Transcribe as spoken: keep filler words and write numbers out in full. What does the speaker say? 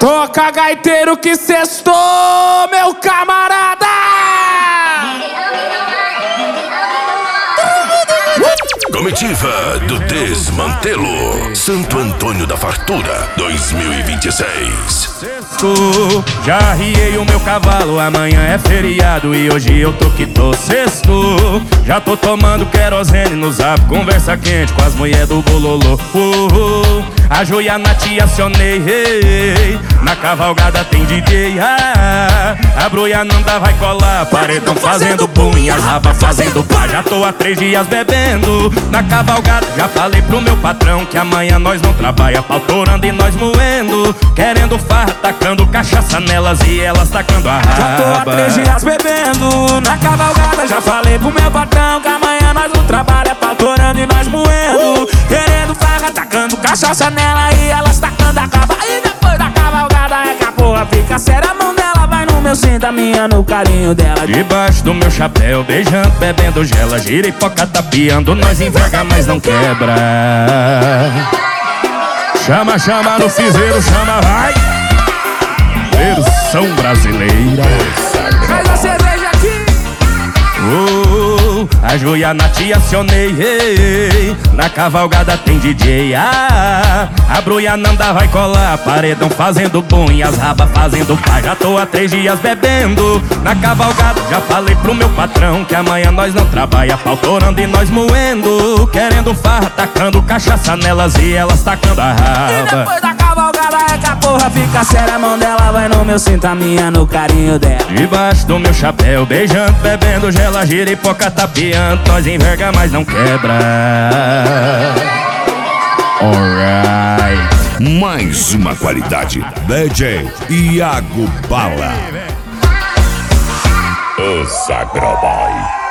Toca gaiteiro que sextou, meu camarada! Comitiva do Desmantelo, Santo Antônio da Fartura, dois mil e vinte e seis. Sexto, já arriei o meu cavalo, amanhã é feriado e hoje eu tô que tô sexto. Já tô tomando querosene no zap, conversa quente com as mulheres do bololô. uh, uh, A joia na tia acionei, hey, hey. Na cavalgada tem D J, ah, a broiananda vai colar, paredão fazendo boom e as rabas fazendo pá. Já tô há três dias bebendo na cavalgada, já falei pro meu patrão que amanhã nós não trabalha, pau torando e nós moendo, querendo farra, tacando cachaça nelas e elas tacando a raba. Já tô há três dias bebendo na cavalgada, já falei pro meu patrão que amanhã nós não trabalha, pau torando e nós moendo, querendo farra, tacando cachaça nela e elas tacando a raba. E depois da cavalgada é que a porra fica séria, a mão dela vai no meu cinto, a minha no carinho dela. Debaixo do meu chapéu, beijando, bebendo gela, gira e poca tapeando, nós enverga, mas não quebra. Chama, chama no fizeiro, chama, vai. Versão brasileira. Faz a cerveja aqui. Oh, a joia na tia acionei, hey, na cavalgada tem D J, ah, a broiananda vai colar, paredão fazendo boom e as rabas fazendo pá. Já tô há três dias bebendo na cavalgada, já falei pro meu patrão que amanhã nós não trabalha, pau torando e nós moendo, querendo farra, tacando cachaça nelas e elas tacando a raba. E depois da cavalgada é que a porra fica séria, a mão dela vai no meu cinto, a minha no carinho dela. Debaixo do meu chapéu, beijando, bebendo gela, gira e poca tapeando, nós enverga, mas não quebra. Alright. Mais uma qualidade. D J Iago Bala. O Sagroboy.